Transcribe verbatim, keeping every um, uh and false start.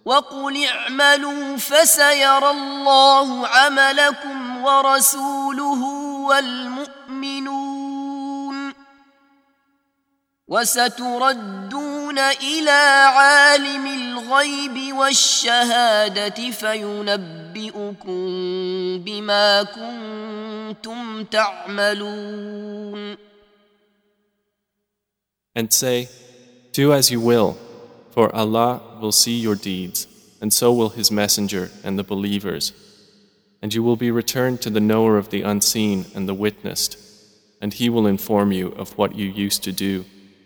وقل اعملوا فسيرى الله عملكم ورسوله والمؤمنون وستردون إلى عالم الغيب والشهادة فينبئكم بما كنتم تعملون. And say, do as you will, for Allah will see your deeds, and so will His Messenger and the believers. And you will be returned to the knower of the unseen and the witnessed, and He will inform you of what you used to do.